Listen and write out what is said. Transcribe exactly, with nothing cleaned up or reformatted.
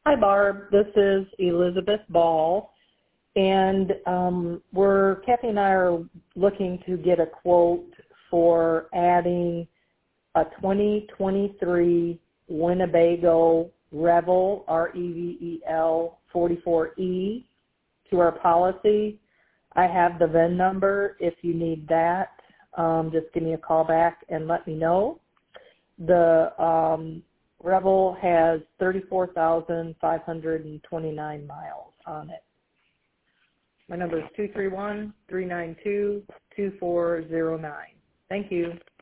Hi, Barb. This is Elizabeth Ball, and um, we're Kathy and I are looking to get a quote for adding a twenty twenty-three Winnebago Revel, R E V E L forty-four E, to our policy. I have the V I N number if you need that. Um, just give me a call back and let me know. The um, Revel has thirty-four thousand five hundred twenty-nine miles on it. My number is two three one, three nine two, two four zero nine. Thank you.